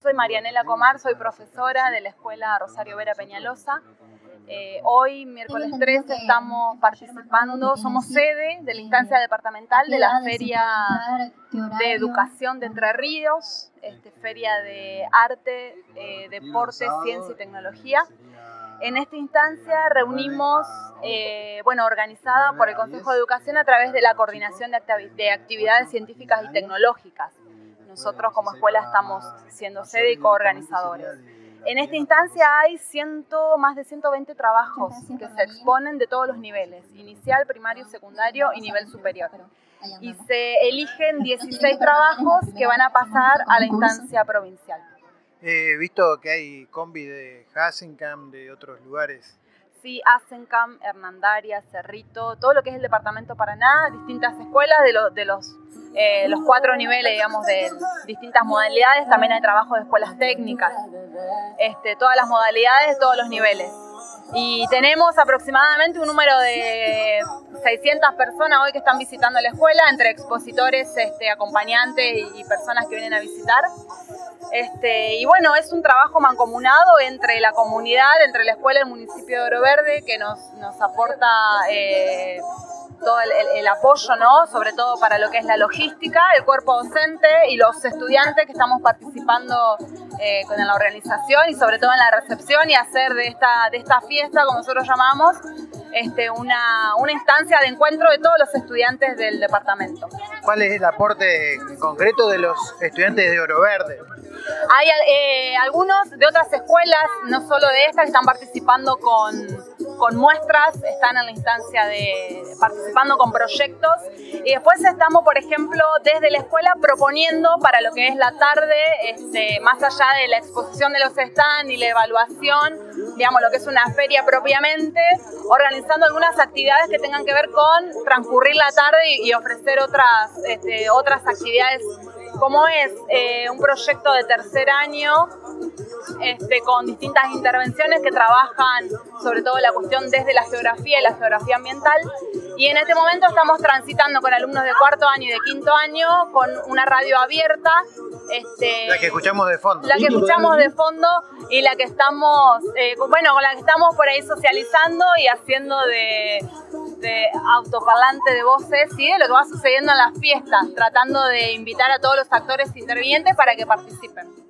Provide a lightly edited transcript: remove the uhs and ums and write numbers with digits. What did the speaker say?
Soy Marianela Comar, soy profesora de la Escuela Rosario Vera Peñalosa. Hoy, miércoles 13, estamos participando, somos sede de la instancia departamental de la Feria de Educación de Entre Ríos, Feria de Arte, Deporte, Ciencia y Tecnología. En esta instancia reunimos, organizada por el Consejo de Educación a través de la coordinación de actividades científicas y tecnológicas. Nosotros como escuela estamos siendo sede y coorganizadores. En esta instancia hay más de 120 trabajos que se exponen de todos los niveles, inicial, primario, secundario y nivel superior. Y se eligen 16 trabajos que van a pasar a la instancia provincial. He visto que hay combi de Hasenkamp, de otros lugares. Sí, Hasenkamp, Hernandaria, Cerrito, todo lo que es el departamento Paraná, distintas escuelas de los 4 niveles, digamos, de distintas modalidades. También hay trabajo de escuelas técnicas, todas las modalidades, todos los niveles. Y tenemos aproximadamente un número de 600 personas hoy que están visitando la escuela, entre expositores, acompañantes y personas que vienen a visitar. Es un trabajo mancomunado entre la comunidad, entre la escuela y el municipio de Oro Verde, que nos aporta todo el apoyo, ¿no? Sobre todo para lo que es la logística, el cuerpo docente y los estudiantes que estamos participando con la organización y sobre todo en la recepción y hacer de esta fiesta, como nosotros llamamos, una instancia de encuentro de todos los estudiantes del departamento. ¿Cuál es el aporte concreto de los estudiantes de Oro Verde? Hay algunos de otras escuelas, no solo de esta, que están participando con muestras, están en la instancia participando con proyectos. Y después estamos, por ejemplo, desde la escuela proponiendo para lo que es la tarde, más allá de la exposición de los stands y la evaluación, digamos, lo que es una feria propiamente, organizando algunas actividades que tengan que ver con transcurrir la tarde y ofrecer otras actividades, como es un proyecto de tercer año con distintas intervenciones que trabajan sobre todo la cuestión desde la geografía y la geografía ambiental. Y en este momento estamos transitando con alumnos de cuarto año y de quinto año con una radio abierta. La que escuchamos de fondo. La que escuchamos de fondo y la que estamos, con la que estamos por ahí socializando y haciendo de autoparlante de voces, ¿sí? De lo que va sucediendo en las fiestas, tratando de invitar a todos los actores intervinientes para que participen.